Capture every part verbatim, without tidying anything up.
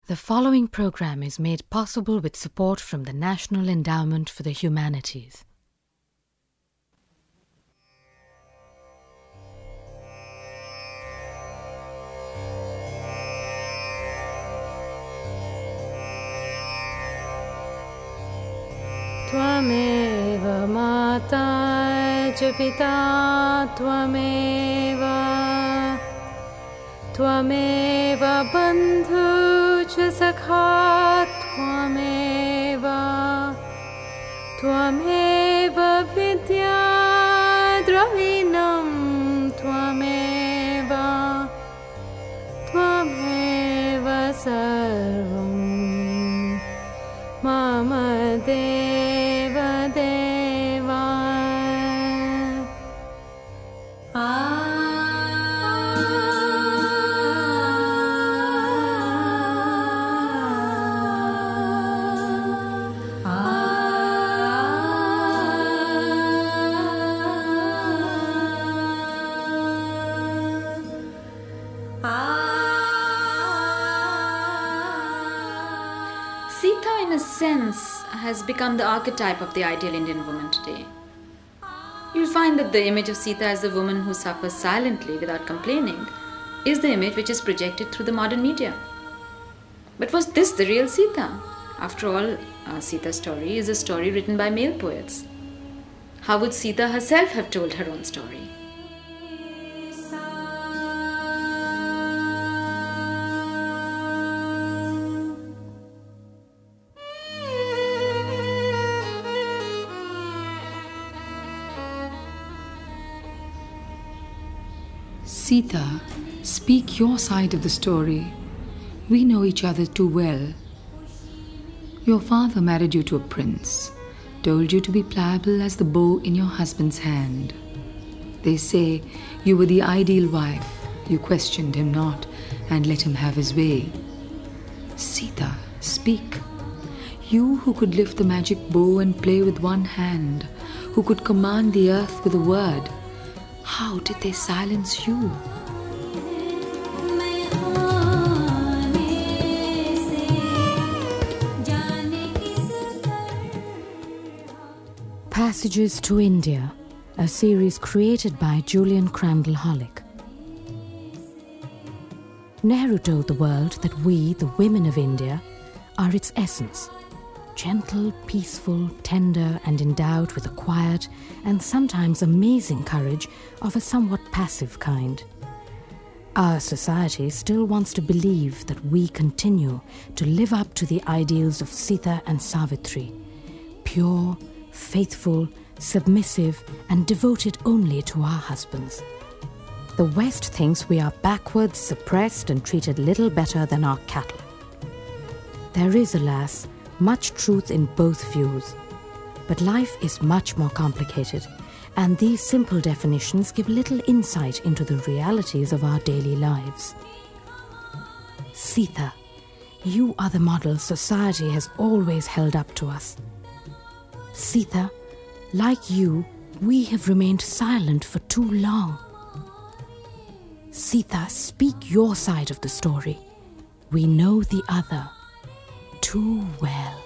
The following program is made possible with support from the National Endowment for the Humanities. Tvameva mata ch pita tvameva Tvameva bandhu ch sakha tvameva Tvameva vidya dravinam tvameva Tvameva sarvam mama deva deva. Sita, in a sense, has become the archetype of the ideal Indian woman today. You'll find that the image of Sita as the woman who suffers silently without complaining is the image which is projected through the modern media. But was this the real Sita? After all, uh, Sita's story is a story written by male poets. How would Sita herself have told her own story? Sita, speak your side of the story. We know each other too well. Your father married you to a prince, told you to be pliable as the bow in your husband's hand. They say you were the ideal wife. You questioned him not and let him have his way. Sita, speak. You who could lift the magic bow and play with one hand, who could command the earth with a word. How did they silence you? Passages to India, a series created by Julian Crandall Hollick. Nehru told the world that we, the women of India, are its essence. Gentle, peaceful, tender, and endowed with a quiet and sometimes amazing courage of a somewhat passive kind. Our society still wants to believe that we continue to live up to the ideals of Sita and Savitri, pure, faithful, submissive, and devoted only to our husbands. The West thinks we are backward, suppressed, and treated little better than our cattle. There is, alas, much truth in both views. But life is much more complicated, and these simple definitions give little insight into the realities of our daily lives. Sita, you are the model society has always held up to us. Sita, like you, we have remained silent for too long. Sita, speak your side of the story. We know the other too well.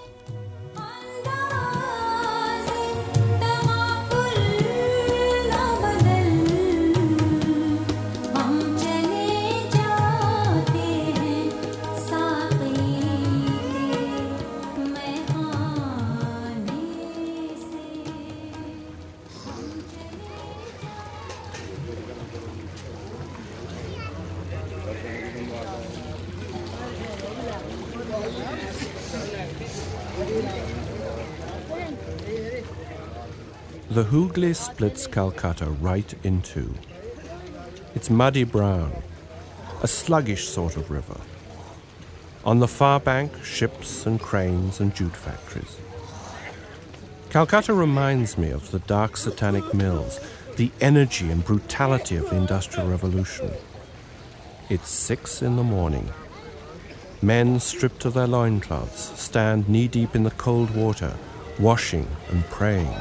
The Hooghly splits Calcutta right in two. It's muddy brown, a sluggish sort of river. On the far bank, ships and cranes and jute factories. Calcutta reminds me of the dark satanic mills, the energy and brutality of the Industrial Revolution. It's six in the morning. Men stripped of their loincloths stand knee-deep in the cold water, washing and praying.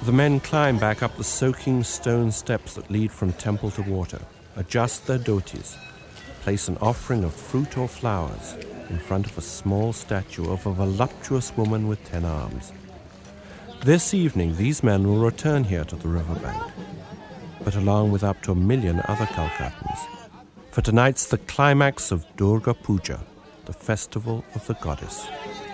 The men climb back up the soaking stone steps that lead from temple to water, adjust their dhotis, place an offering of fruit or flowers in front of a small statue of a voluptuous woman with ten arms. This evening, these men will return here to the riverbank, but along with up to a million other Calcuttans. For tonight's the climax of Durga Puja, the festival of the goddess.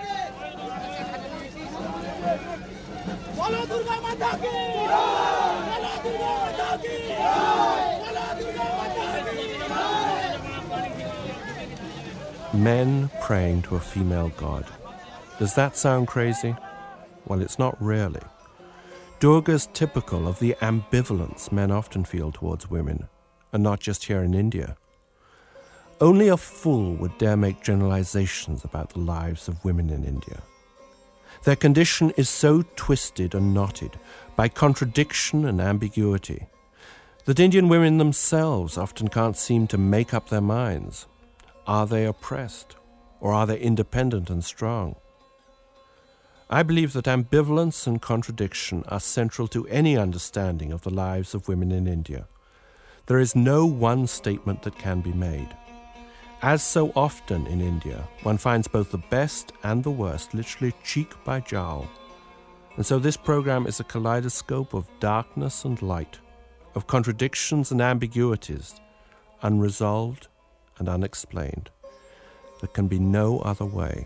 Men praying to a female god. Does that sound crazy? Well, it's not really. Durga's typical of the ambivalence men often feel towards women, and not just here in India. Only a fool would dare make generalizations about the lives of women in India. Their condition is so twisted and knotted by contradiction and ambiguity that Indian women themselves often can't seem to make up their minds. Are they oppressed, or are they independent and strong? I believe that ambivalence and contradiction are central to any understanding of the lives of women in India. There is no one statement that can be made. As so often in India, one finds both the best and the worst literally cheek by jowl. And so this program is a kaleidoscope of darkness and light, of contradictions and ambiguities, unresolved and unexplained. There can be no other way.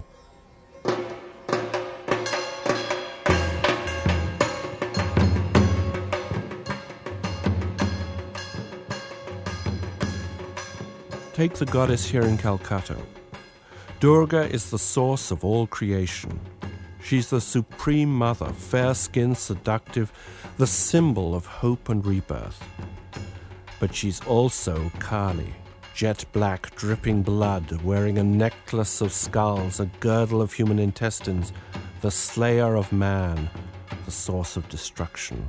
Take the goddess here in Calcutta. Durga is the source of all creation. She's the supreme mother, fair-skinned, seductive, the symbol of hope and rebirth. But she's also Kali, jet black, dripping blood, wearing a necklace of skulls, a girdle of human intestines, the slayer of man, the source of destruction.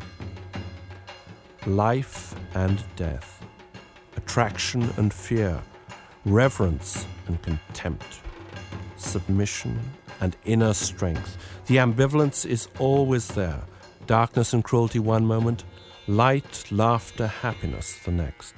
Life and death, attraction and fear, reverence and contempt, submission and inner strength. The ambivalence is always there. Darkness and cruelty one moment, light, laughter, happiness the next.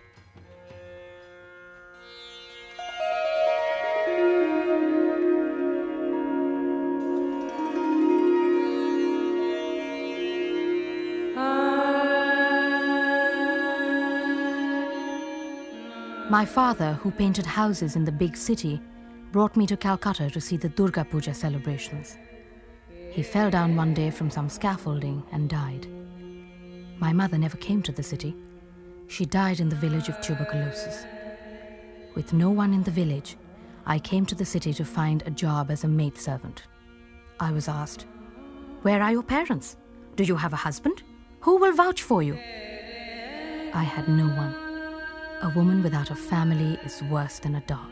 My father, who painted houses in the big city, brought me to Calcutta to see the Durga Puja celebrations. He fell down one day from some scaffolding and died. My mother never came to the city. She died in the village of tuberculosis. With no one in the village, I came to the city to find a job as a maidservant. I was asked, "Where are your parents? Do you have a husband? Who will vouch for you?" I had no one. A woman without a family is worse than a dog.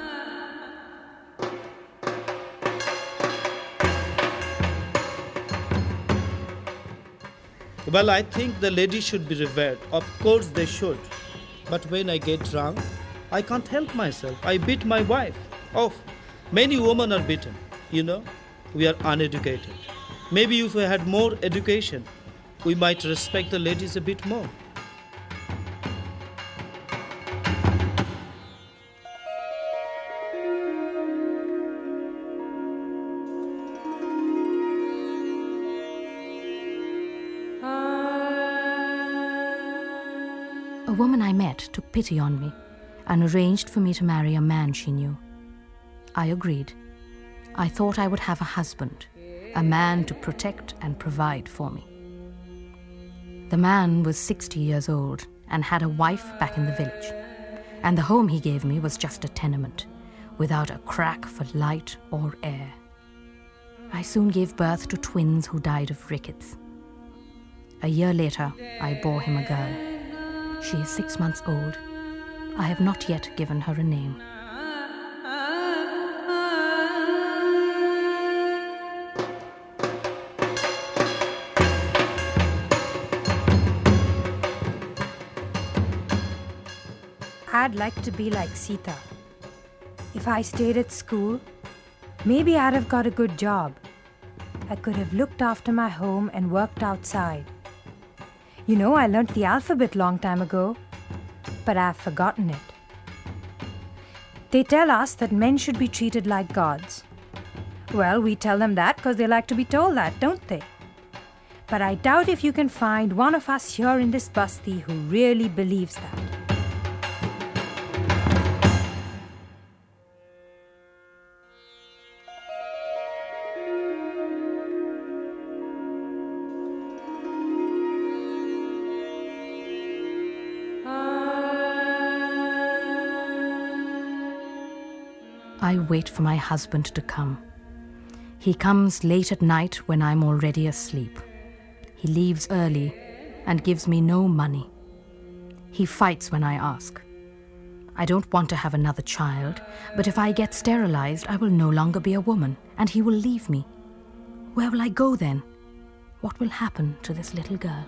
Well, I think the ladies should be revered. Of course they should. But when I get drunk, I can't help myself. I beat my wife. Oh, many women are beaten. You know, we are uneducated. Maybe if we had more education, we might respect the ladies a bit more. A woman I met took pity on me and arranged for me to marry a man she knew. I agreed. I thought I would have a husband, a man to protect and provide for me. The man was sixty years old and had a wife back in the village, and the home he gave me was just a tenement, without a crack for light or air. I soon gave birth to twins who died of rickets. A year later, I bore him a girl. She is six months old. I have not yet given her a name. I'd like to be like Sita. If I stayed at school, maybe I'd have got a good job. I could have looked after my home and worked outside. You know, I learnt the alphabet long time ago, but I've forgotten it. They tell us that men should be treated like gods. Well, we tell them that because they like to be told that, don't they? But I doubt if you can find one of us here in this basti who really believes that. I wait for my husband to come. He comes late at night when I'm already asleep. He leaves early and gives me no money. He fights when I ask. I don't want to have another child, but if I get sterilized, I will no longer be a woman, and he will leave me. Where will I go then? What will happen to this little girl?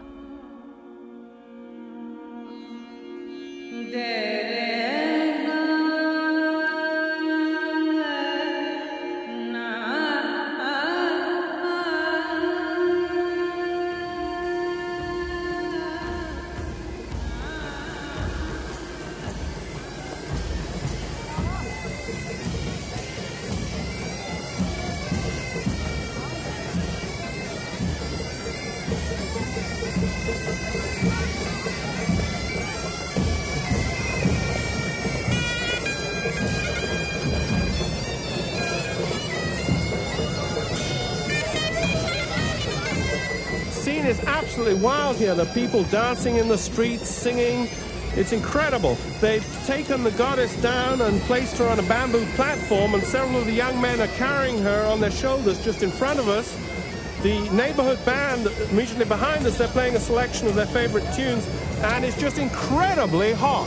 Scene is absolutely wild here. The people dancing in the streets, singing. It's incredible. They've taken the goddess down and placed her on a bamboo platform, and several of the young men are carrying her on their shoulders just in front of us. The neighborhood band immediately behind us, they're playing a selection of their favorite tunes, and it's just incredibly hot.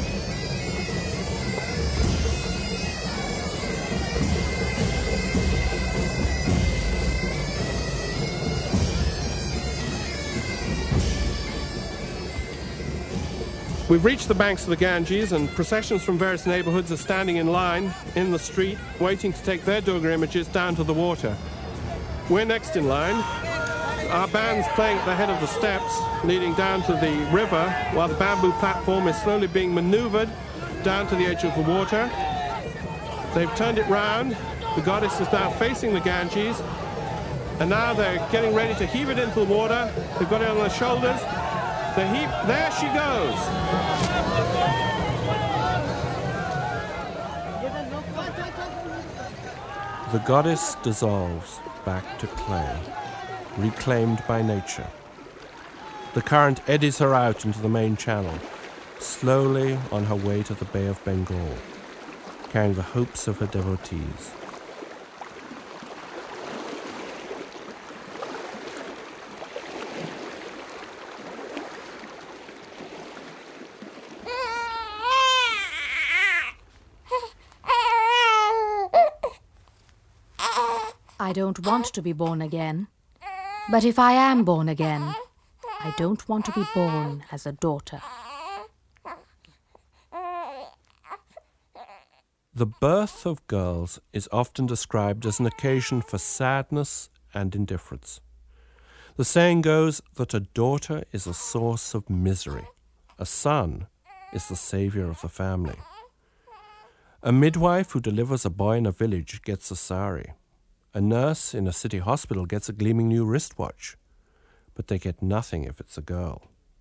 We've reached the banks of the Ganges, and processions from various neighborhoods are standing in line in the street, waiting to take their Durga images down to the water. We're next in line. Our band's playing at the head of the steps leading down to the river, while the bamboo platform is slowly being maneuvered down to the edge of the water. They've turned it round. The goddess is now facing the Ganges, and now they're getting ready to heave it into the water. They've got it on their shoulders. The heap, there she goes. The goddess dissolves back to clay, reclaimed by nature. The current eddies her out into the main channel, slowly on her way to the Bay of Bengal, carrying the hopes of her devotees. I don't want to be born again. But if I am born again, I don't want to be born as a daughter. The birth of girls is often described as an occasion for sadness and indifference. The saying goes that a daughter is a source of misery. A son is the savior of the family. A midwife who delivers a boy in a village gets a sari. A nurse in a city hospital gets a gleaming new wristwatch, but they get nothing if it's a girl.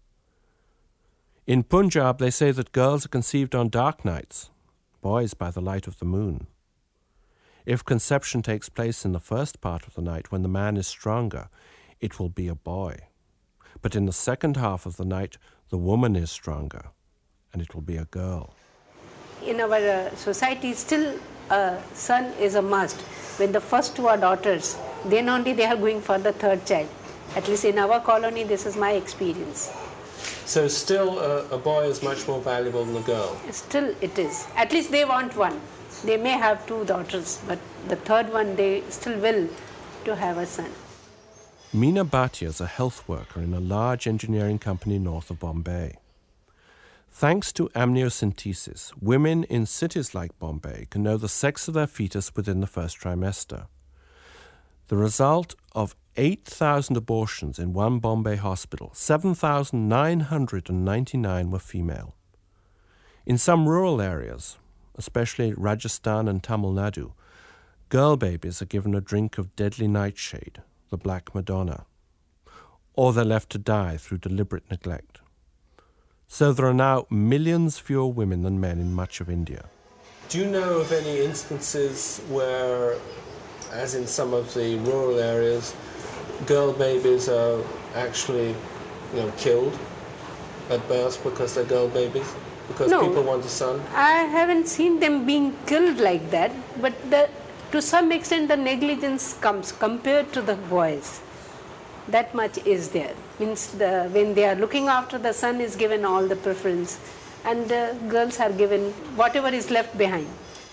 In Punjab, they say that girls are conceived on dark nights, boys by the light of the moon. If conception takes place in the first part of the night, when the man is stronger, it will be a boy. But in the second half of the night, the woman is stronger, and it will be a girl. In our uh, society, still a son is a must. When the first two are daughters, then only they are going for the third child. At least in our colony, this is my experience. So still a, a boy is much more valuable than a girl? Still it is. At least they want one. They may have two daughters, but the third one, they still will to have a son. Meena Bhatia is a health worker in a large engineering company north of Bombay. Thanks to amniocentesis, women in cities like Bombay can know the sex of their fetus within the first trimester. The result of eight thousand abortions in one Bombay hospital, seven thousand nine hundred ninety-nine were female. In some rural areas, especially Rajasthan and Tamil Nadu, girl babies are given a drink of deadly nightshade, the Black Madonna, or they're left to die through deliberate neglect. So there are now millions fewer women than men in much of India. Do you know of any instances where, as in some of the rural areas, girl babies are actually, you know, killed at birth because they're girl babies? Because no, people want a son? I haven't seen them being killed like that, but the, to some extent the negligence comes compared to the boys. That much is there. Means the, when they are looking after, the son is given all the preference and uh, girls are given whatever is left behind.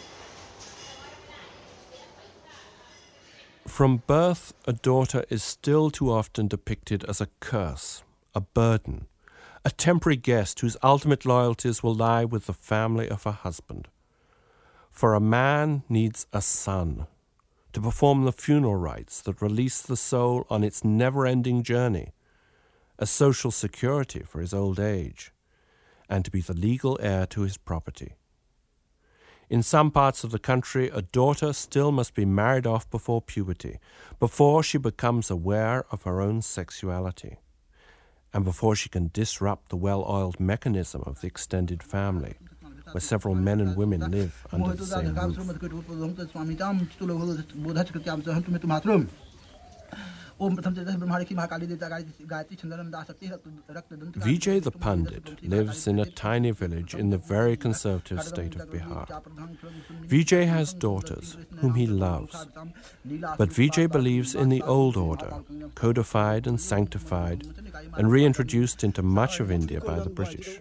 From birth, a daughter is still too often depicted as a curse, a burden, a temporary guest whose ultimate loyalties will lie with the family of her husband. For a man needs a son to perform the funeral rites that release the soul on its never-ending journey, a social security for his old age, and to be the legal heir to his property. In some parts of the country, a daughter still must be married off before puberty, before she becomes aware of her own sexuality, and before she can disrupt the well-oiled mechanism of the extended family, where several men and women live under the same roof. Vijay the Pandit lives in a tiny village in the very conservative state of Bihar. Vijay has daughters whom he loves, but Vijay believes in the old order, codified and sanctified and reintroduced into much of India by the British.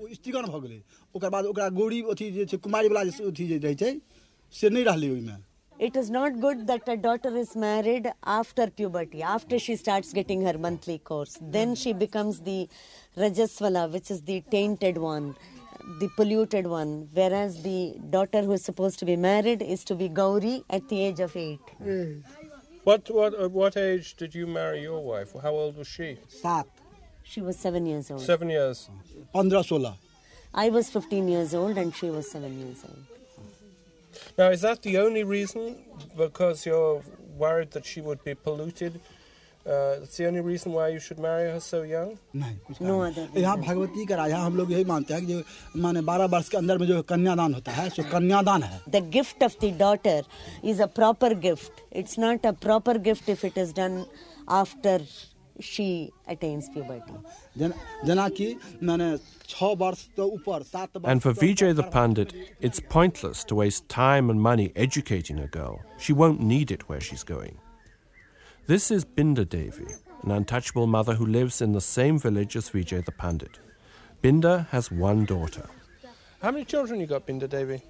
It is not good that a daughter is married after puberty, after she starts getting her monthly course. Then she becomes the Rajaswala, which is the tainted one, the polluted one, whereas the daughter who is supposed to be married is to be Gauri at the age of eight. Mm. What, what, at what age did you marry your wife? How old was she? Saat. She was seven years old. Seven years. I was fifteen years old and she was seven years old. Now, is that the only reason? Because you're worried that she would be polluted? Uh, that's the only reason why you should marry her so young? No other reason. यहाँ भगवती का राजा हम लोग यही मानते हैं कि जो माने बारह वर्ष के अंदर में जो कन्यादान होता है सो कन्यादान है. The gift of the daughter is a proper gift. It's not a proper gift if it is done after she attains puberty. जना जना कि माने छह वर्ष तो ऊपर सात वर्ष. And for Vijay the Pandit, it's pointless to waste time and money educating a girl. She won't need it where she's going. This is Binda Devi, an untouchable mother who lives in the same village as Vijay the Pandit. Binda has one daughter. How many children you got, Binda Devi?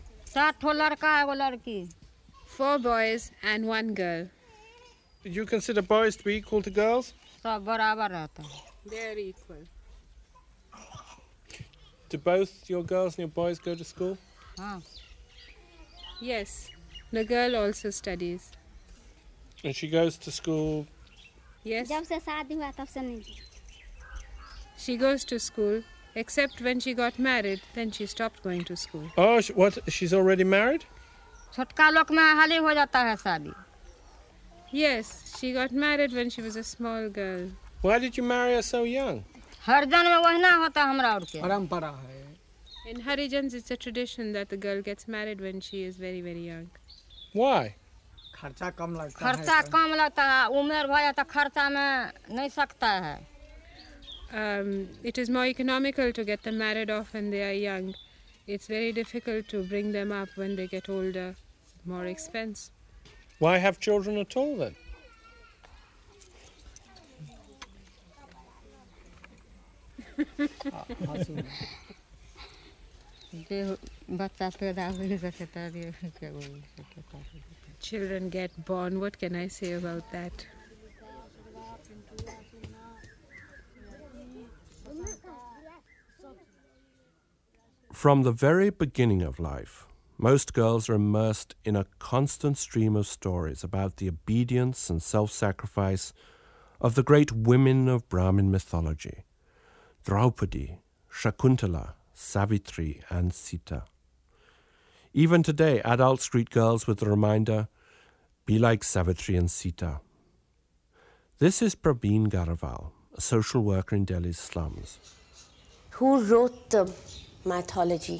Four boys and one girl. Do you consider boys to be equal to girls? They're equal. Do both your girls and your boys go to school? Yes, the girl also studies. And she goes to school? Yes. She goes to school, except when she got married, then she stopped going to school. Oh, what? She's already married? Yes, she got married when she was a small girl. Why did you marry her so young? In Harijans, it's a tradition that the girl gets married when she is very, very young. Why? Um, it is more economical to get them married off when they are young. It's very difficult to bring them up when they get older. More expense. Why have children at all then? Children get born. What can I say about that? From the very beginning of life, most girls are immersed in a constant stream of stories about the obedience and self-sacrifice of the great women of Brahmin mythology, Draupadi, Shakuntala, Savitri, and Sita. Even today, adults greet girls with the reminder, be like Savitri and Sita. This is Prabeen Garaval, a social worker in Delhi's slums. Who wrote the mythology?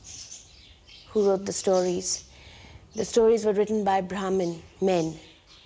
Who wrote the stories? The stories were written by Brahmin men,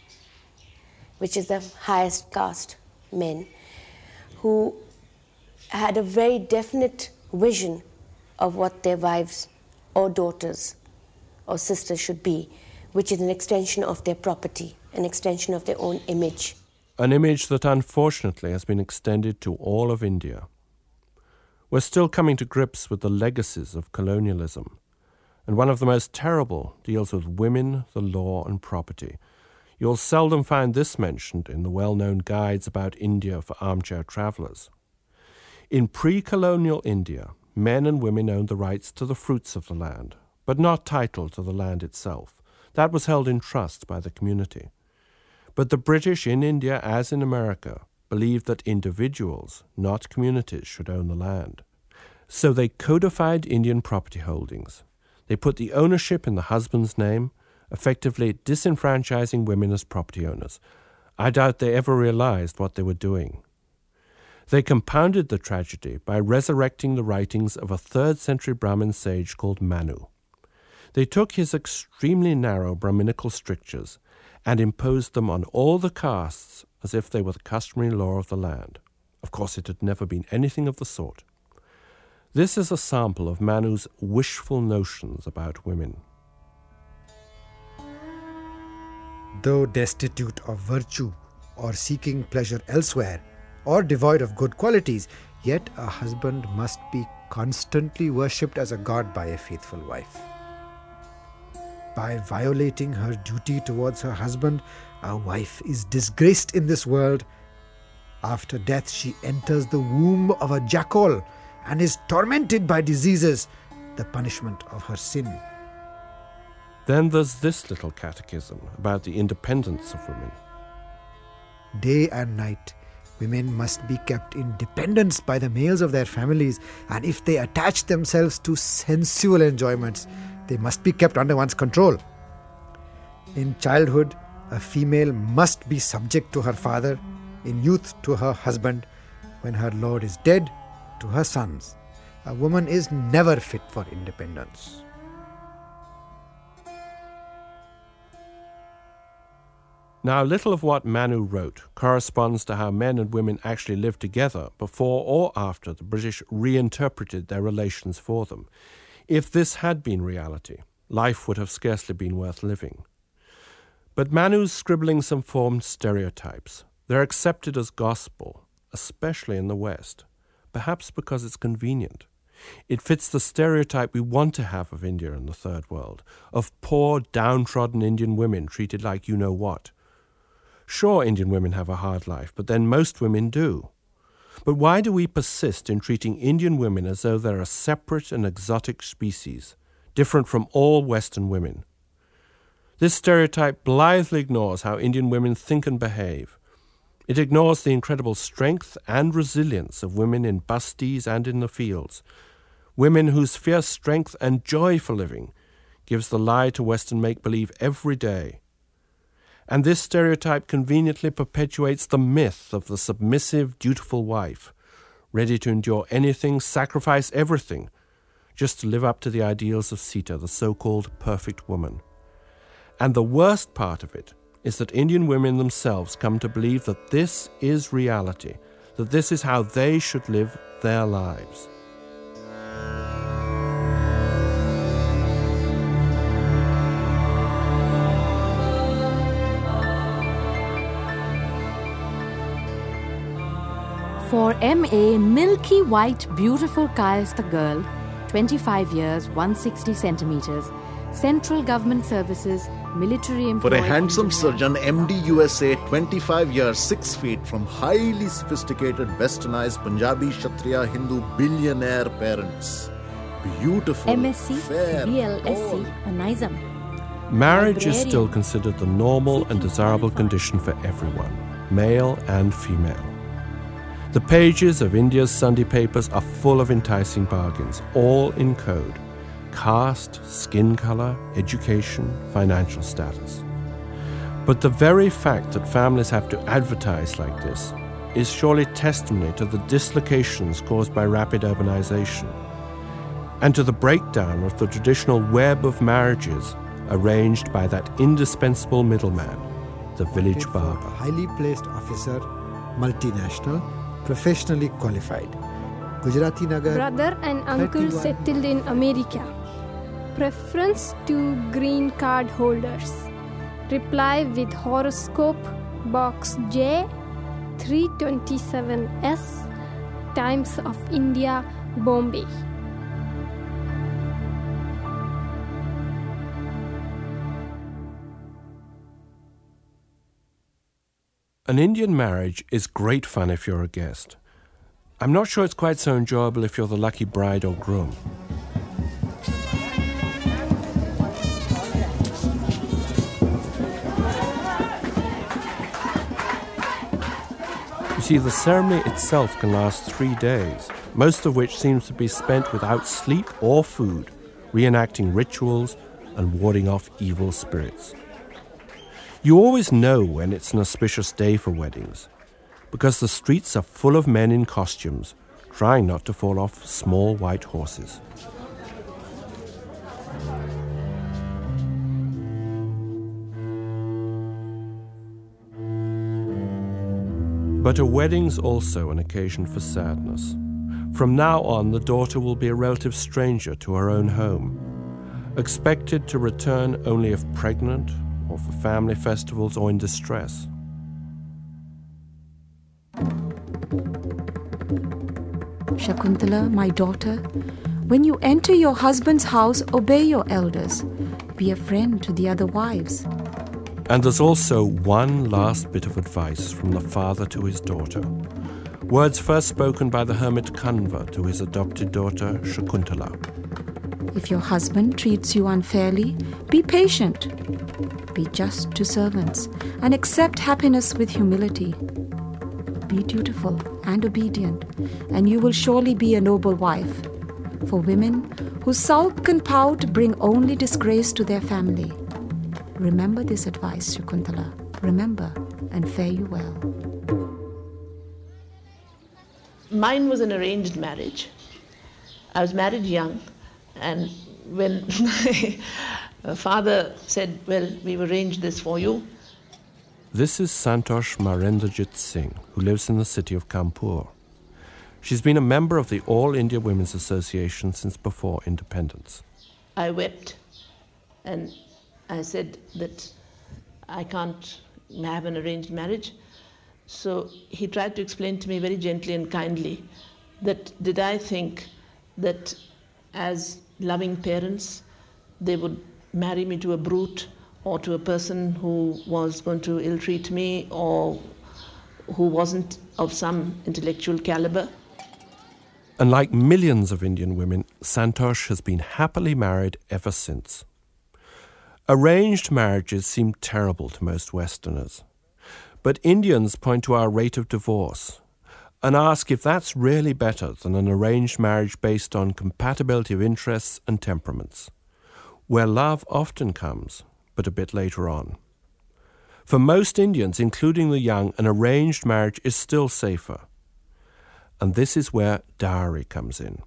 which is the highest caste men, who had a very definite vision of what their wives or daughters or sisters should be, which is an extension of their property, an extension of their own image. An image that unfortunately has been extended to all of India. We're still coming to grips with the legacies of colonialism, and one of the most terrible deals with women, the law, and property. You'll seldom find this mentioned in the well-known guides about India for armchair travellers. In pre-colonial India, men and women owned the rights to the fruits of the land, but not title to the land itself. That was held in trust by the community. But the British in India, as in America, believed that individuals, not communities, should own the land. So they codified Indian property holdings. They put the ownership in the husband's name, effectively disenfranchising women as property owners. I doubt they ever realized what they were doing. They compounded the tragedy by resurrecting the writings of a third century Brahmin sage called Manu. They took his extremely narrow Brahminical strictures and imposed them on all the castes as if they were the customary law of the land. Of course, it had never been anything of the sort. This is a sample of Manu's wishful notions about women. Though destitute of virtue or seeking pleasure elsewhere or devoid of good qualities, yet a husband must be constantly worshipped as a god by a faithful wife. By violating her duty towards her husband, a wife is disgraced in this world. After death, she enters the womb of a jackal and is tormented by diseases, the punishment of her sin. Then there's this little catechism about the independence of women. Day and night, women must be kept in dependence by the males of their families, and if they attach themselves to sensual enjoyments, they must be kept under one's control. In childhood, a female must be subject to her father, in youth to her husband, when her lord is dead, to her sons. A woman is never fit for independence. Now, little of what Manu wrote corresponds to how men and women actually lived together before or after the British reinterpreted their relations for them. If this had been reality, life would have scarcely been worth living. But Manu's scribbling some formed stereotypes. They're accepted as gospel, especially in the West, perhaps because it's convenient. It fits the stereotype we want to have of India and the Third World, of poor, downtrodden Indian women treated like you-know-what. Sure, Indian women have a hard life, but then most women do. But why do we persist in treating Indian women as though they're a separate and exotic species, different from all Western women? This stereotype blithely ignores how Indian women think and behave. It ignores the incredible strength and resilience of women in busties and in the fields, women whose fierce strength and joy for living gives the lie to Western make-believe every day. And this stereotype conveniently perpetuates the myth of the submissive, dutiful wife, ready to endure anything, sacrifice everything, just to live up to the ideals of Sita, the so-called perfect woman. And the worst part of it is that Indian women themselves come to believe that this is reality, that this is how they should live their lives. For M A milky white, beautiful Kayastha girl, twenty-five years, one hundred sixty centimeters, Central Government Services, military employee. For a handsome surgeon, M D U S A, twenty-five years, six feet, from highly sophisticated, westernized Punjabi, Kshatriya, Hindu billionaire parents. beautiful, M S c, fair, B L S c, all. a Nizam. Marriage is Librarian. still considered the normal and desirable condition for everyone, male and female. The pages of India's Sunday papers are full of enticing bargains, all in code: caste, skin color, education, financial status. But the very fact that families have to advertise like this is surely testimony to the dislocations caused by rapid urbanization and to the breakdown of the traditional web of marriages arranged by that indispensable middleman, the village barber. A highly placed officer, multinational, professionally qualified. Gujarati Nagar. Brother and uncle thirty-one. settled in America. Preference to green card holders. Reply with horoscope, box J, three twenty-seven S, Times of India, Bombay. An Indian marriage is great fun if you're a guest. I'm not sure it's quite so enjoyable if you're the lucky bride or groom. You see, the ceremony itself can last three days, most of which seems to be spent without sleep or food, reenacting rituals and warding off evil spirits. You always know when it's an auspicious day for weddings, because the streets are full of men in costumes, trying not to fall off small white horses. But a wedding's also an occasion for sadness. From now on, the daughter will be a relative stranger to her own home, expected to return only if pregnant, or for family festivals, or in distress. Shakuntala, my daughter, when you enter your husband's house, obey your elders. Be a friend to the other wives. And there's also one last bit of advice from the father to his daughter. Words first spoken by the hermit Kanva to his adopted daughter, Shakuntala. If your husband treats you unfairly, be patient. Be just to servants and accept happiness with humility. Be dutiful and obedient, and you will surely be a noble wife. For women who sulk and pout bring only disgrace to their family. Remember this advice, Shakuntala. Remember, and fare you well. Mine was an arranged marriage. I was married young, and when my father said, well, we've arranged this for you. This is Santosh Marendrajit Singh, who lives in the city of Kanpur. She's been a member of the All India Women's Association since before independence. I wept, and I said that I can't have an arranged marriage. So he tried to explain to me very gently and kindly that did I think that as loving parents they would marry me to a brute or to a person who was going to ill-treat me or who wasn't of some intellectual caliber. And like millions of Indian women, Santosh has been happily married ever since. Arranged marriages seem terrible to most Westerners. But Indians point to our rate of divorce and ask if that's really better than an arranged marriage based on compatibility of interests and temperaments, where love often comes, but a bit later on. For most Indians, including the young, an arranged marriage is still safer. And this is where dowry comes in.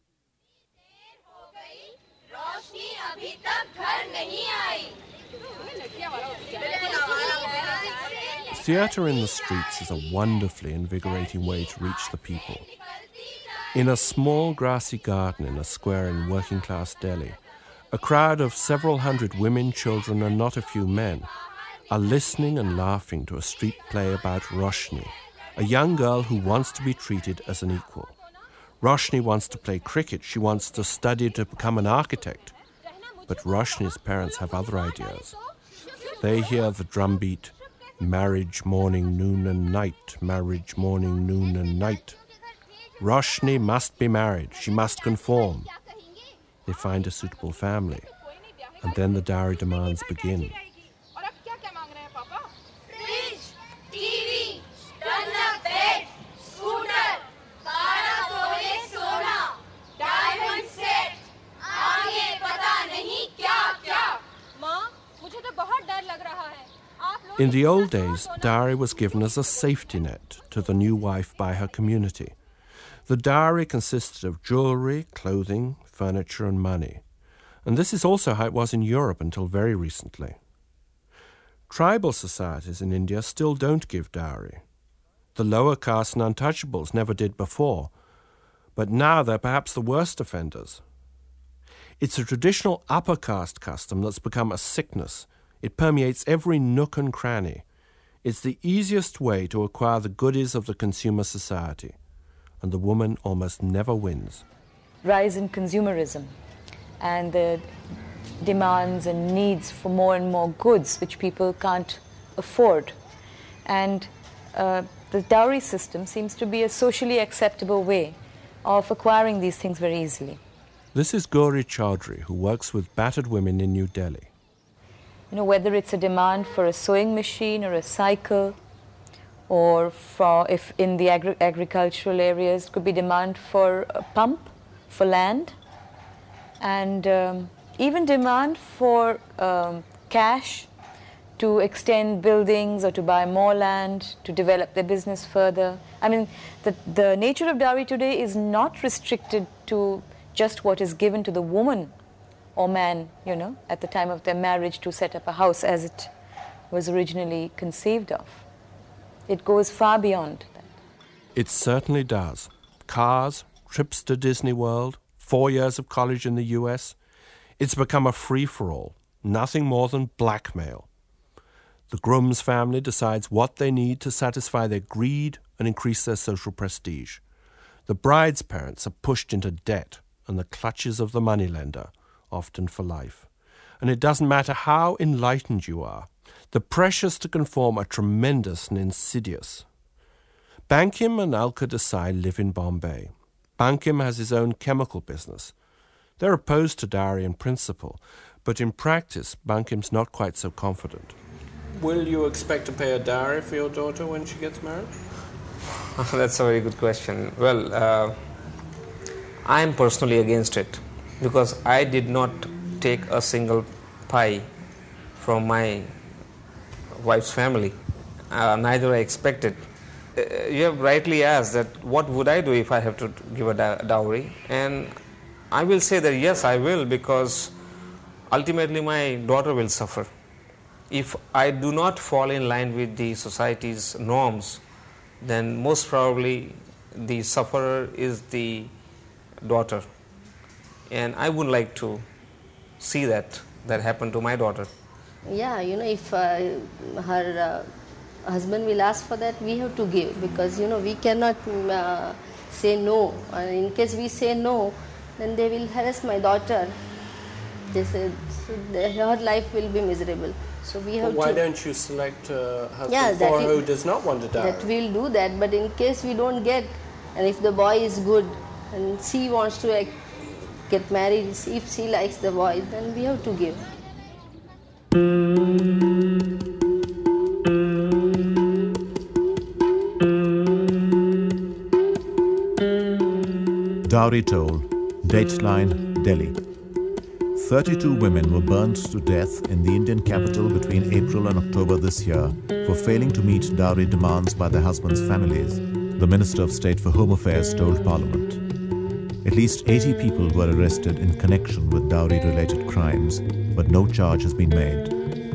Theatre in the streets is a wonderfully invigorating way to reach the people. In a small grassy garden in a square in working-class Delhi, a crowd of several hundred women, children, and not a few men are listening and laughing to a street play about Roshni, a young girl who wants to be treated as an equal. Roshni wants to play cricket. She wants to study to become an architect. But Roshni's parents have other ideas. They hear the drumbeat, marriage morning, noon and night, marriage morning, noon and night. Roshni must be married. She must conform. they find a suitable family, and then the dowry demands begin. In the old days, dowry was given as a safety net to the new wife by her community. The dowry consisted of jewellery, clothing, furniture and money. And this is also how it was in Europe until very recently. Tribal societies in India still don't give dowry. The lower caste and untouchables never did before, but now they're perhaps the worst offenders. It's a traditional upper caste custom that's become a sickness. It permeates every nook and cranny. It's the easiest way to acquire the goodies of the consumer society, and the woman almost never wins. Rise in consumerism and the demands and needs for more and more goods which people can't afford. And uh, the dowry system seems to be a socially acceptable way of acquiring these things very easily. This is Gauri Chaudhary, who works with battered women in New Delhi. You know, whether it's a demand for a sewing machine or a cycle, or for, if in the agri agricultural areas, it could be demand for a pump, for land, and um, even demand for um, cash to extend buildings or to buy more land, to develop their business further. I mean, the, the nature of dowry today is not restricted to just what is given to the woman or man, you know, at the time of their marriage to set up a house as it was originally conceived of. It goes far beyond that. It certainly does. Cars, trips to Disney World, four years of college in the U S. It's become a free-for-all, nothing more than blackmail. The groom's family decides what they need to satisfy their greed and increase their social prestige. The bride's parents are pushed into debt and the clutches of the moneylender, often for life. And it doesn't matter how enlightened you are, the pressures to conform are tremendous and insidious. Bankim and Alka Desai live in Bombay. Bankim has his own chemical business. They're opposed to dowry in principle, but in practice, Bankim's not quite so confident. Will you expect to pay a dowry for your daughter when she gets married? That's a very good question. Well, uh, I'm personally against it, because I did not take a single pie from my wife's family. Uh, neither I expected. Uh, you have rightly asked that what would I do if I have to give a da dowry, and I will say that yes, I will, because ultimately my daughter will suffer. If I do not fall in line with the society's norms, then most probably the sufferer is the daughter. And I would like to see that that happen to my daughter. Yeah, you know, if uh, her uh, husband will ask for that, we have to give, because, you know, we cannot uh, say no. And in case we say no, then they will harass my daughter. They said, so the, her life will be miserable. So we have but why to... don't you select a husband yeah, for that who does not want to dowry? That we'll do that, but in case we don't get, and if the boy is good, and she wants to like, get married, if she likes the boy, then we have to give. Dowry toll, Dateline, Delhi. thirty-two women were burnt to death in the Indian capital between April and October this year for failing to meet dowry demands by their husbands' families, the Minister of State for Home Affairs told Parliament. At least eighty people were arrested in connection with dowry-related crimes, but no charge has been made.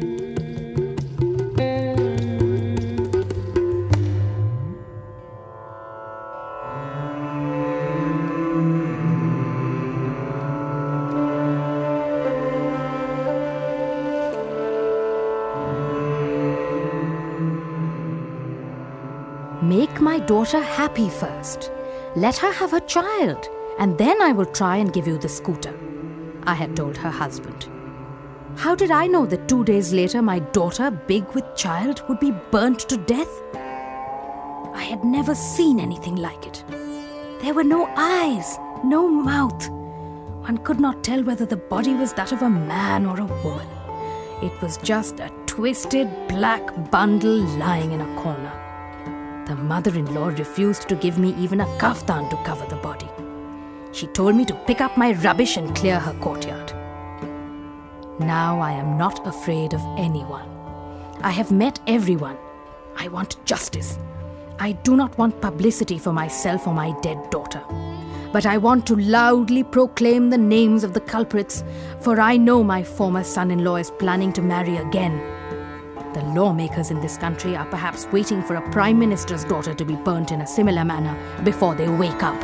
Make my daughter happy first. Let her have her child, and then I will try and give you the scooter, I had told her husband. How did I know that two days later my daughter, big with child, would be burnt to death? I had never seen anything like it. There were no eyes, no mouth, One could not tell whether the body was that of a man or a woman. It was just a twisted black bundle lying in a corner. The mother-in-law refused to give me even a kaftan to cover the body. She told me to pick up my rubbish and clear her courtyard. Now I am not afraid of anyone. I have met everyone. I want justice. I do not want publicity for myself or my dead daughter. But I want to loudly proclaim the names of the culprits, for I know my former son-in-law is planning to marry again. The lawmakers in this country are perhaps waiting for a prime minister's daughter to be burnt in a similar manner before they wake up.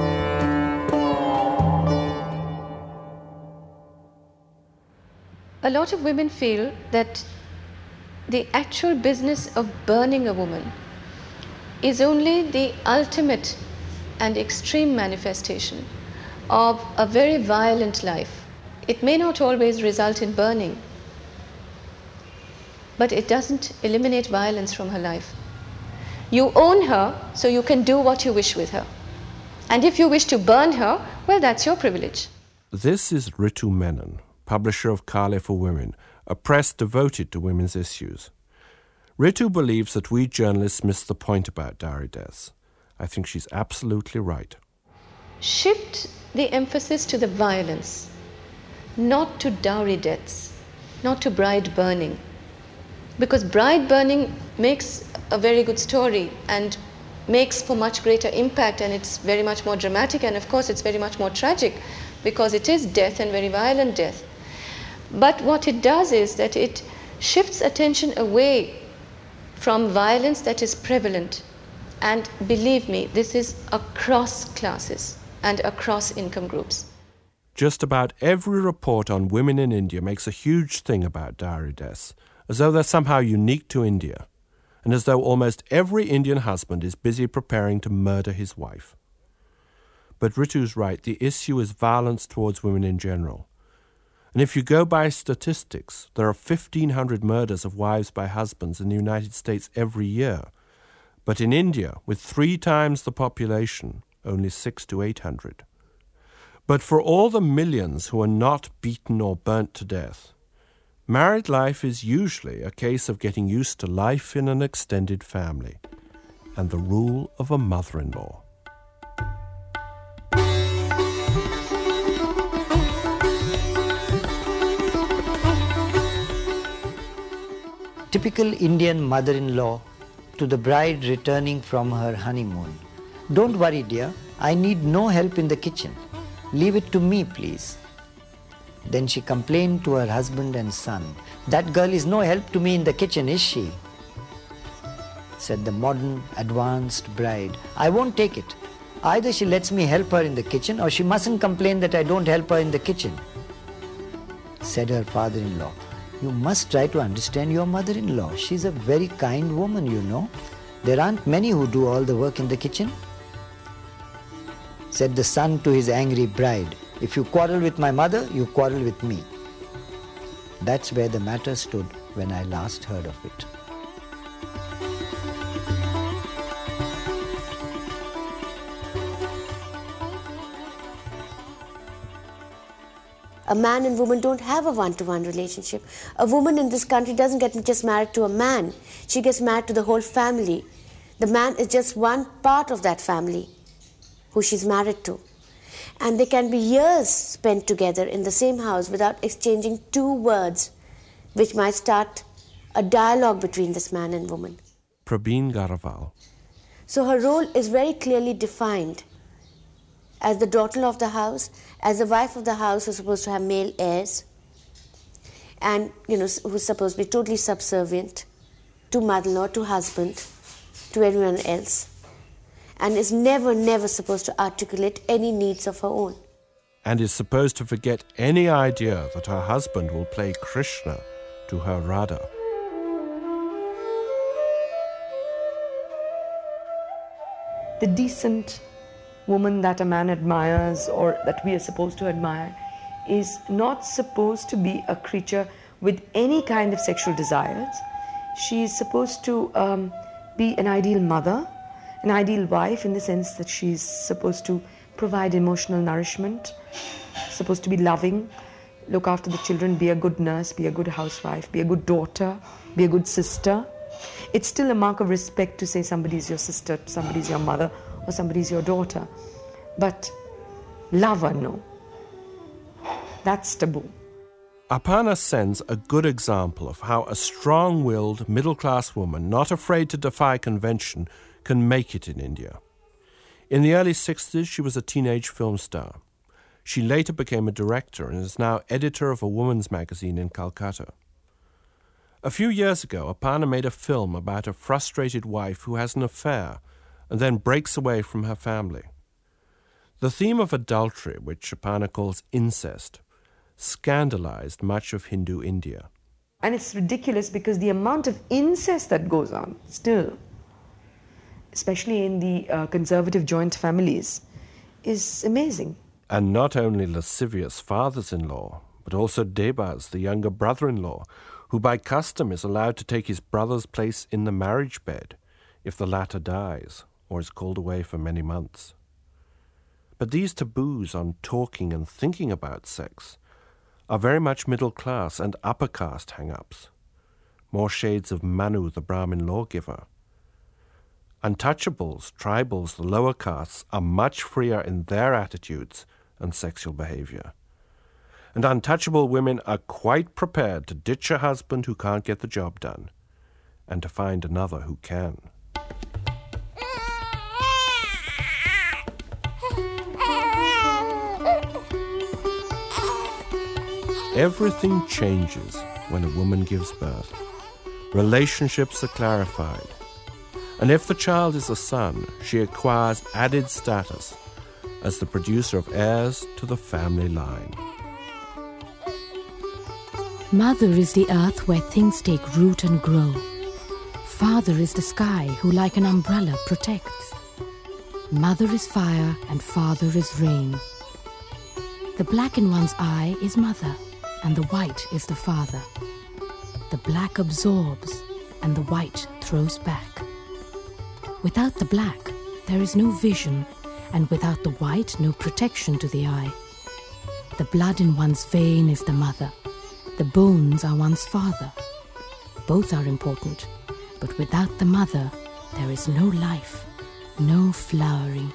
A lot of women feel that the actual business of burning a woman is only the ultimate and extreme manifestation of a very violent life. It may not always result in burning, but it doesn't eliminate violence from her life. You own her, so you can do what you wish with her. And if you wish to burn her, well, that's your privilege. This is Ritu Menon, publisher of Kale for Women, a press devoted to women's issues. Ritu believes that we journalists miss the point about dowry deaths. I think she's absolutely right. Shift the emphasis to the violence, not to dowry deaths, not to bride burning. Because bride burning makes a very good story and makes for much greater impact, and it's very much more dramatic, and of course it's very much more tragic because it is death and very violent death. But what it does is that it shifts attention away from violence that is prevalent. And believe me, this is across classes and across income groups. Just about every report on women in India makes a huge thing about dowry deaths, as though they're somehow unique to India, and as though almost every Indian husband is busy preparing to murder his wife. But Ritu's right, the issue is violence towards women in general. And if you go by statistics, there are fifteen hundred murders of wives by husbands in the United States every year. But in India, with three times the population, only six to eight hundred. But for all the millions who are not beaten or burnt to death, married life is usually a case of getting used to life in an extended family and the rule of a mother-in-law. Typical Indian mother-in-law to the bride returning from her honeymoon. Don't worry, dear, I need no help in the kitchen. Leave it to me, please. Then she complained to her husband and son. That girl is no help to me in the kitchen, is she? Said the modern, advanced bride. I won't take it. Either she lets me help her in the kitchen or she mustn't complain that I don't help her in the kitchen. Said her father-in-law. You must try to understand your mother-in-law. She's a very kind woman, you know. There aren't many who do all the work in the kitchen. Said the son to his angry bride, if you quarrel with my mother, you quarrel with me. That's where the matter stood when I last heard of it. A man and woman don't have a one-to-one relationship. A woman in this country doesn't get just married to a man. She gets married to the whole family. The man is just one part of that family who she's married to. And they can be years spent together in the same house without exchanging two words, which might start a dialogue between this man and woman. Prabeen Garaval. So her role is very clearly defined. As the daughter of the house, as the wife of the house who's supposed to have male heirs, and you know who's supposed to be totally subservient to mother-in-law, to husband, to anyone else, and is never, never supposed to articulate any needs of her own. And is supposed to forget any idea that her husband will play Krishna to her Radha. The decent woman that a man admires or that we are supposed to admire is not supposed to be a creature with any kind of sexual desires. She is supposed to um, be an ideal mother, an ideal wife in the sense that she's supposed to provide emotional nourishment, supposed to be loving, look after the children, be a good nurse, be a good housewife, be a good daughter, be a good sister. It's still a mark of respect to say somebody's your sister, somebody's your mother, or somebody's your daughter. But lover, no. That's taboo. Aparna sends a good example of how a strong-willed, middle-class woman, not afraid to defy convention, can make it in India. In the early sixties, she was a teenage film star. She later became a director and is now editor of a woman's magazine in Calcutta. A few years ago, Aparna made a film about a frustrated wife who has an affair and then breaks away from her family. The theme of adultery, which Aparna calls incest, scandalized much of Hindu India. And it's ridiculous because the amount of incest that goes on still, especially in the uh, conservative joint families, is amazing. And not only lascivious fathers-in-law, but also Debas, the younger brother-in-law, who by custom is allowed to take his brother's place in the marriage bed if the latter dies or is called away for many months. But these taboos on talking and thinking about sex are very much middle-class and upper-caste hang-ups, more shades of Manu, the Brahmin lawgiver. Untouchables, tribals, the lower castes are much freer in their attitudes and sexual behavior. And untouchable women are quite prepared to ditch a husband who can't get the job done and to find another who can. Everything changes when a woman gives birth. Relationships are clarified. And if the child is a son, she acquires added status as the producer of heirs to the family line. Mother is the earth where things take root and grow. Father is the sky who like an umbrella protects. Mother is fire and father is rain. The black in one's eye is mother and the white is the father. The black absorbs and the white throws back. Without the black, there is no vision, and without the white, no protection to the eye. The blood in one's vein is the mother. The bones are one's father. Both are important, but without the mother, there is no life, no flowering.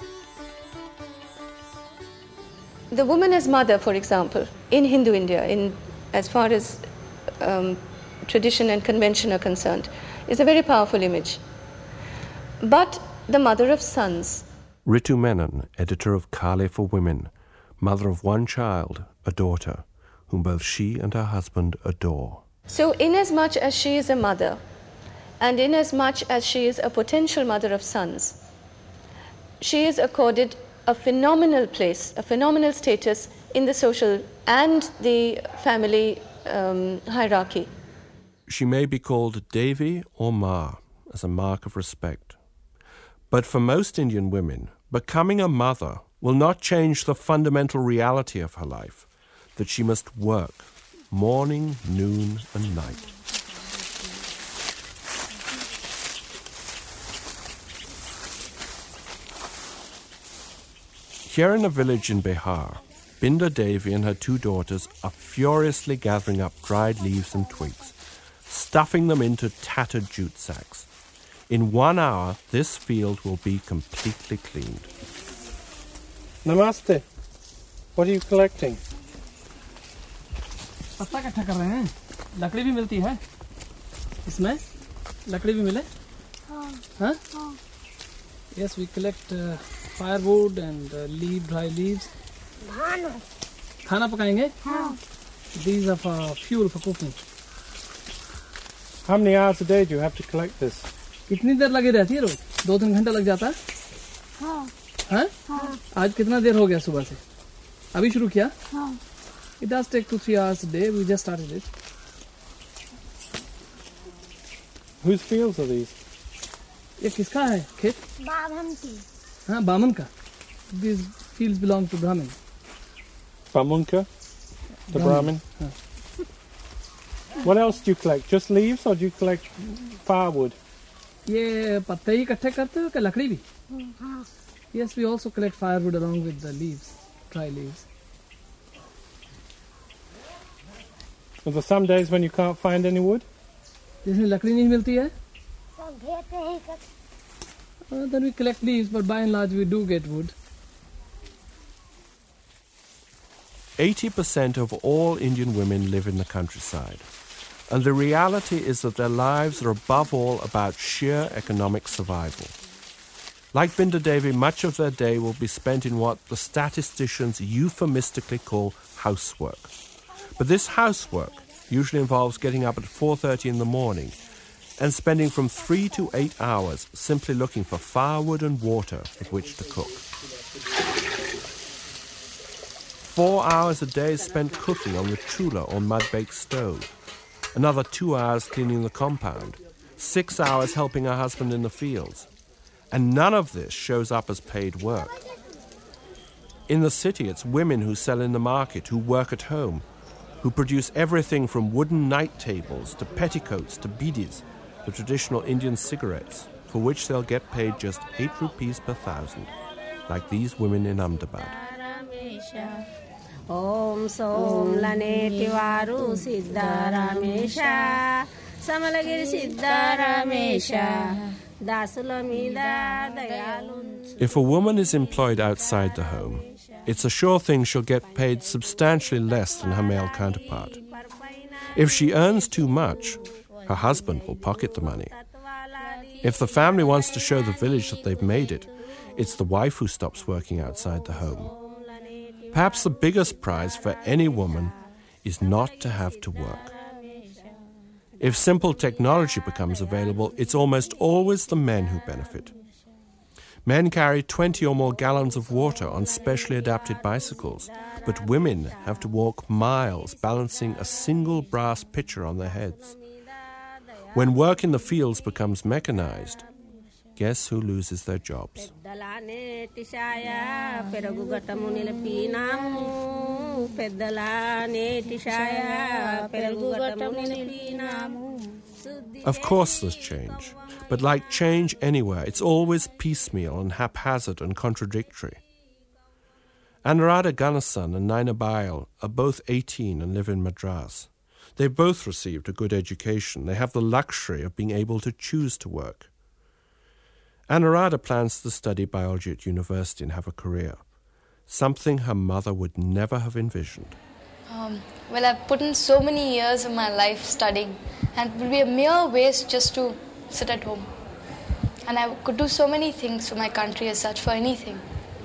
The woman as mother, for example, in Hindu India, in as far as um, tradition and convention are concerned, is a very powerful image. But the mother of sons. Ritu Menon, editor of Kali for Women, mother of one child, a daughter, whom both she and her husband adore. So inasmuch as she is a mother, and inasmuch as she is a potential mother of sons, she is accorded a phenomenal place, a phenomenal status in the social and the family um, hierarchy. She may be called Devi or Ma as a mark of respect. But for most Indian women, becoming a mother will not change the fundamental reality of her life, that she must work morning, noon, and night. Here in a village in Bihar, Binda Devi and her two daughters are furiously gathering up dried leaves and twigs, stuffing them into tattered jute sacks. In one hour, this field will be completely cleaned. Namaste. What are you collecting? पत्ता इकट्ठा कर रहे हैं लकड़ी भी मिलती है इसमें लकड़ी भी मिले हाँ हाँ Yes, we collect uh, firewood and uh, leaf, dry leaves. खाना पकाएंगे हाँ These are for fuel for cooking. How many hours a day do you have to collect this? कितनी देर लगी रहती है रोज दो तीन घंटा लग जाता है हाँ हाँ हाँ आज कितना देर हो गया सुबह से अभी शुरू किया हाँ It does take two, three hours a day. We just started it. Whose fields are these? ये किसका है खेत? बामन की. हाँ बामन का. These fields belong to Brahmin. Bamunka? The Brahmin? हाँ. What else do you collect? Just leaves or do you collect firewood? ये पत्ते ही इकट्ठे करते हो क्या लकड़ी भी? हाँ. Yes, we also collect firewood along with the leaves, dry leaves. Are there some days when you can't find any wood? जिसमें लकड़ी नहीं मिलती है? Uh, then we collect leaves, but by and large we do get wood. eighty percent of all Indian women live in the countryside, and the reality is that their lives are above all about sheer economic survival. Like Binda Devi, much of their day will be spent in what the statisticians euphemistically call housework. But this housework usually involves getting up at four thirty in the morning and spending from three to eight hours simply looking for firewood and water with which to cook. Four hours a day is spent cooking on the chula or mud-baked stove. Another two hours cleaning the compound. Six hours helping her husband in the fields. And none of this shows up as paid work. In the city, it's women who sell in the market, who work at home, who produce everything from wooden night tables to petticoats to bidis, the traditional Indian cigarettes, for which they'll get paid just eight rupees per thousand, like these women in Ahmedabad. Om Som Laneti Varu Siddharamesha Samalagiri Siddharamesha Dasulamida Dayalun. If a woman is employed outside the home, it's a sure thing she'll get paid substantially less than her male counterpart. If she earns too much, her husband will pocket the money. If the family wants to show the village that they've made it, it's the wife who stops working outside the home. Perhaps the biggest prize for any woman is not to have to work. If simple technology becomes available, it's almost always the men who benefit. Men carry twenty or more gallons of water on specially adapted bicycles, but women have to walk miles balancing a single brass pitcher on their heads. When work in the fields becomes mechanized, guess who loses their jobs? Of course there's change, but like change anywhere, it's always piecemeal and haphazard and contradictory. Anuradha Ganesan and Naina Bayal are both eighteen and live in Madras. They've both received a good education. They have the luxury of being able to choose to work. Anuradha plans to study biology at university and have a career, something her mother would never have envisioned. Um, well, I've put in so many years of my life studying, and it would be a mere waste just to sit at home. And I could do so many things for my country as such, for anything.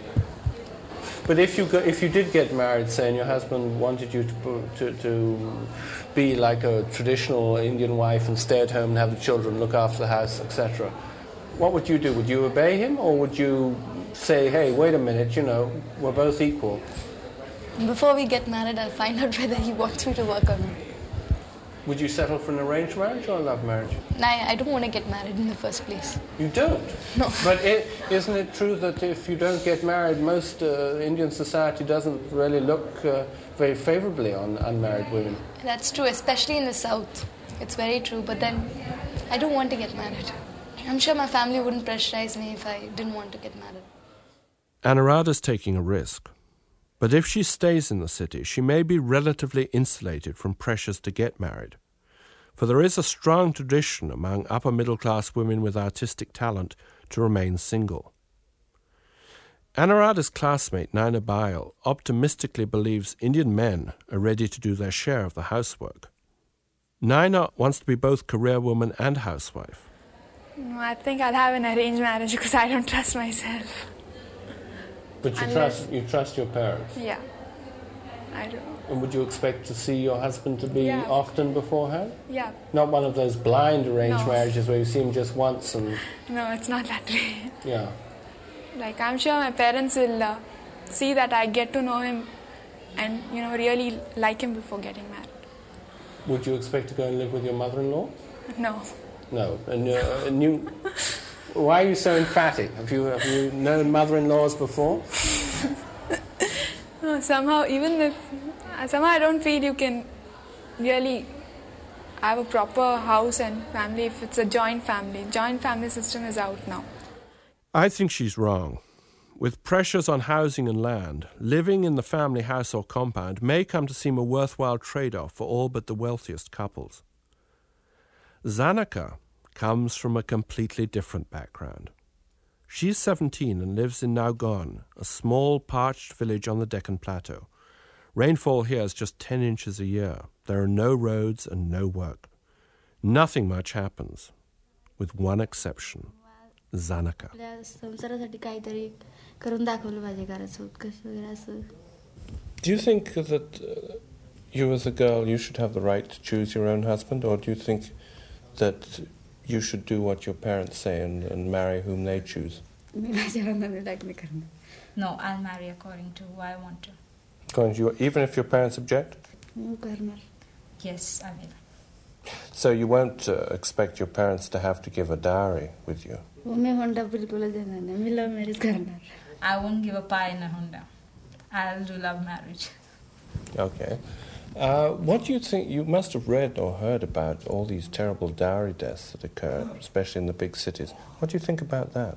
But if you go, if you did get married, say, and your husband wanted you to, to, to be like a traditional Indian wife and stay at home and have the children, look after the house, et cetera, what would you do? Would you obey him, or would you say, hey, wait a minute, you know, we're both equal? Before we get married, I'll find out whether he wants me to work or not. Would you settle for an arranged marriage or a love marriage? No, I don't want to get married in the first place. You don't? No. But it, isn't it true that if you don't get married, most uh, Indian society doesn't really look uh, very favourably on unmarried women? That's true, especially in the south. It's very true, but then I don't want to get married. I'm sure my family wouldn't pressurize me if I didn't want to get married. Anuradha's taking a risk. But if she stays in the city, she may be relatively insulated from pressures to get married. For there is a strong tradition among upper-middle-class women with artistic talent to remain single. Anuradha's classmate, Naina Bayal, optimistically believes Indian men are ready to do their share of the housework. Naina wants to be both career woman and housewife. No, I think I'll have an arranged marriage because I don't trust myself. But you Unless- trust you trust your parents? Yeah, I do. And would you expect to see your husband to be Yeah. often beforehand? Yeah. Not one of those blind arranged No. marriages where you see him just once and, No, it's not that way. yeah. Like, I'm sure my parents will uh, see that I get to know him and, you know, really like him before getting married. Would you expect to go and live with your mother-in-law? No. No. And, uh, and you, why are you so emphatic? Have you, have you known mother-in-laws before? No, somehow, even if, somehow I don't feel you can really have a proper house and family if it's a joint family. Joint family system is out now. I think she's wrong. with pressures on housing and land, living in the family house or compound may come to seem a worthwhile trade-off for all but the wealthiest couples. Zanaka comes from a completely different background. She's seventeen and lives in Naugon, a small parched village on the Deccan Plateau. Rainfall here is just ten inches a year. There are no roads and no work. Nothing much happens, with one exception. Zanaka. Do you think that uh, you as a girl, you should have the right to choose your own husband, or do you think that you should do what your parents say and, and marry whom they choose? No, I'll marry according to who I want to. According to you, even if your parents object? Yes, I will. So you won't uh, expect your parents to have to give a dowry with you? I won't give a pie in a Honda. I'll do love marriage. Okay. Uh, what do you think? You must have read or heard about all these terrible dowry deaths that occur, especially in the big cities. What do you think about that?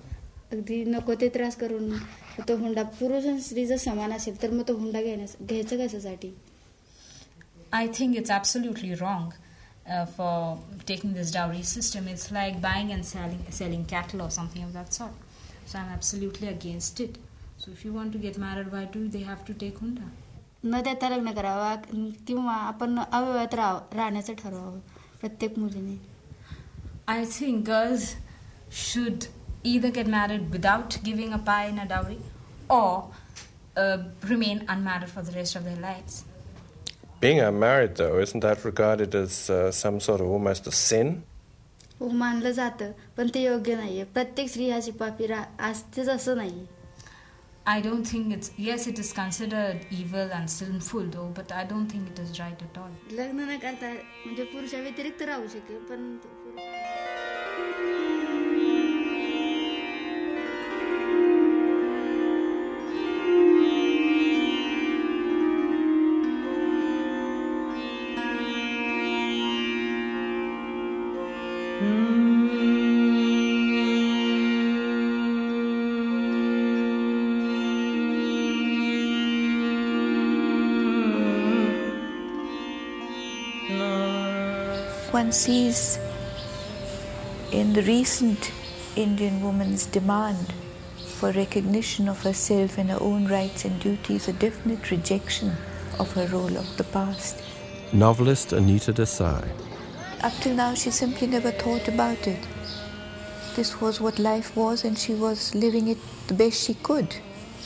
I think it's absolutely wrong uh, for taking this dowry system. It's like buying and selling, selling cattle or something of that sort. So I'm absolutely against it. So if you want to get married, why do they have to take Hunda? न देता लग्न करावा किंवा आपण अविवाहित राहण्याचं ठरवावं प्रत्येक मुलीने. I think girls should either get married without giving a pie in a dowry or uh, remain unmarried for the rest of their lives. Being unmarried, though, isn't that regarded as uh, some sort of almost a sin? हो मानलं जातं पण ते योग्य नाहीये. प्रत्येक स्त्री ह्याची पापी असतेच असं नाही. I don't think it's, yes, it is considered evil and sinful though, but I don't think it is right at all. लग्न न करता म्हणजे पुरुषा व्यतिरिक्त राहू शकेल पण one sees in the recent Indian woman's demand for recognition of herself and her own rights and duties a definite rejection of her role of the past. Novelist Anita Desai. Up till now, she simply never thought about it. This was what life was, and she was living it the best she could.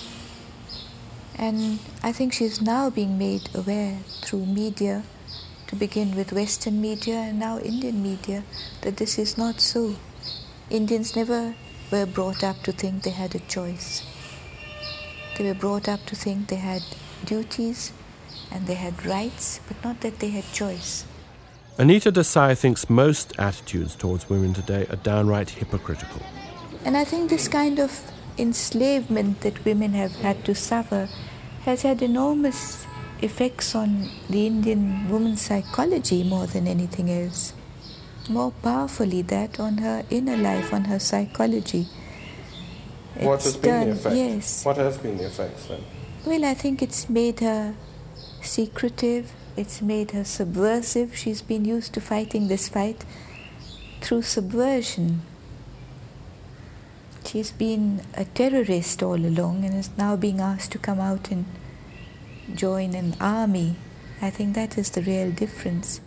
And I think she's now being made aware through media, to begin with Western media and now Indian media, that this is not so. Indians never were brought up to think they had a choice. They were brought up to think they had duties and they had rights, but not that they had choice. Anita Desai thinks most attitudes towards women today are downright hypocritical. And I think this kind of enslavement that women have had to suffer has had enormous effects on the Indian woman's psychology more than anything else. More powerfully that on her inner life, on her psychology. What has been done, the effect? Yes. What has been the effects then? Well, I think it's made her secretive, it's made her subversive. She's been used to fighting this fight through subversion. She's been a terrorist all along and is now being asked to come out and join an army. I think that is the real difference.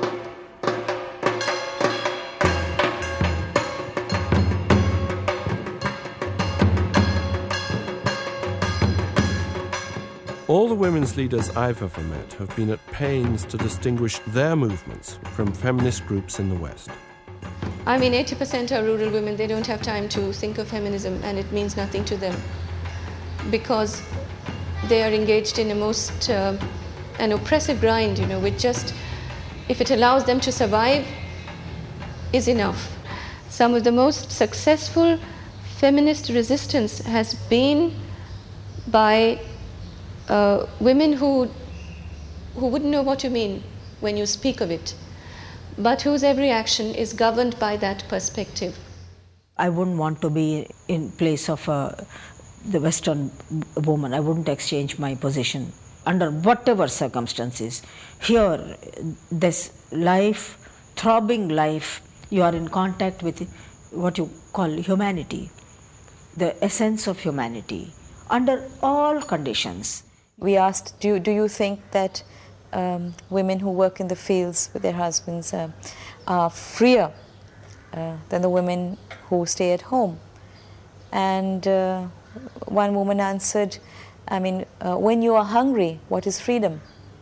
All the women's leaders I've ever met have been at pains to distinguish their movements from feminist groups in the West. I mean, eighty percent are rural women. They don't have time to think of feminism, and it means nothing to them because they are engaged in a most uh, an oppressive grind, you know, which just, if it allows them to survive, is enough. Some of the most successful feminist resistance has been by uh, women who who wouldn't know what you mean when you speak of it, but whose every action is governed by that perspective. I wouldn't want to be in place of a the Western woman. I wouldn't exchange my position under whatever circumstances. Here, this life, throbbing life, you are in contact with what you call humanity, the essence of humanity, under all conditions. We asked, do you, do you think that um, women who work in the fields with their husbands uh, are freer uh, than the women who stay at home? And uh, one woman answered, I mean, uh, when you are hungry, what is freedom?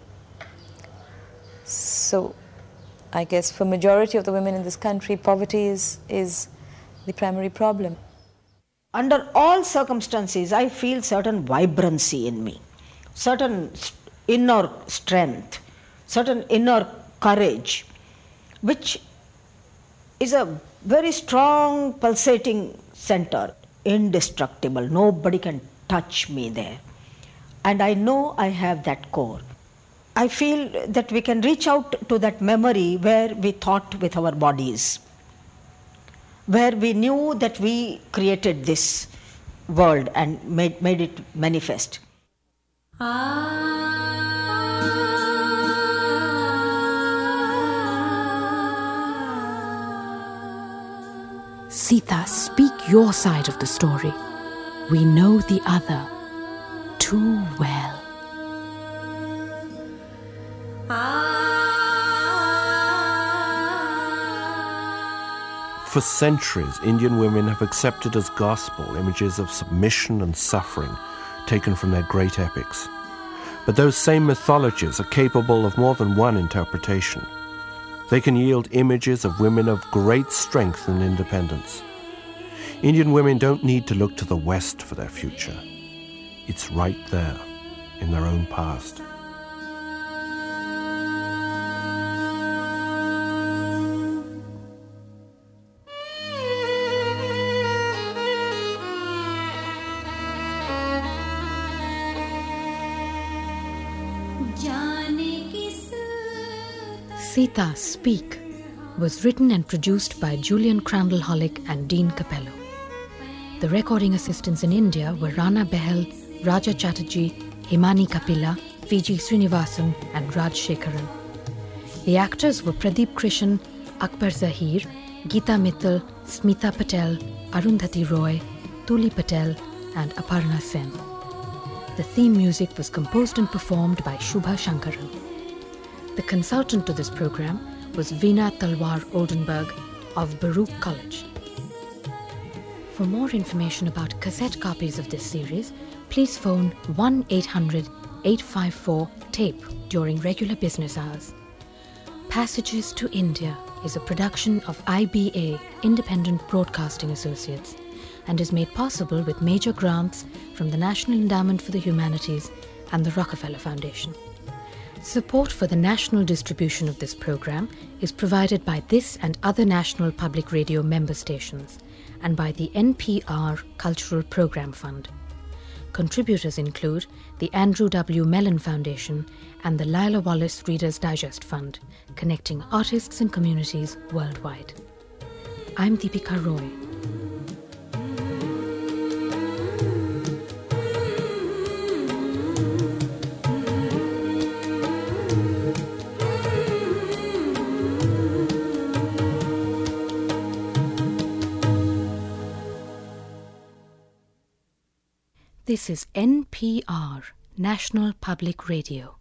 So I guess for majority of the women in this country, poverty is, is the primary problem. Under all circumstances, I feel certain vibrancy in me, certain inner strength, certain inner courage, which is a very strong pulsating center, indestructible. Nobody can touch me there. And I know I have that core. I feel that we can reach out to that memory where we thought with our bodies, where we knew that we created this world and made, made it manifest. Sita, speak your side of the story. We know the other too well. For centuries, Indian women have accepted as gospel images of submission and suffering taken from their great epics. But those same mythologies are capable of more than one interpretation. They can yield images of women of great strength and independence. Indian women don't need to look to the West for their future. It's right there, in their own past. Sita, Speak was written and produced by Julian Crandall Hollick and Dean Capello. The recording assistants in India were Rana Behel, Raja Chatterjee, Himani Kapila, Vijay Srinivasan and Raj Shekharan. The actors were Pradeep Krishan, Akbar Zahir, Geeta Mittal, Smita Patel, Arundhati Roy, Tuli Patel and Aparna Sen. The theme music was composed and performed by Shubha Shankaran. The consultant to this program was Veena Talwar Oldenburg of Baruch College. For more information about cassette copies of this series, please phone one eight hundred eight five four TAPE during regular business hours. Passages to India is a production of I B A, Independent Broadcasting Associates, and is made possible with major grants from the National Endowment for the Humanities and the Rockefeller Foundation. Support for the national distribution of this program is provided by this and other National Public Radio member stations and by the N P R Cultural Program Fund. Contributors include the Andrew W. Mellon Foundation and the Lila Wallace Reader's Digest Fund, connecting artists and communities worldwide. I'm Deepika Roy. This is N P R, National Public Radio.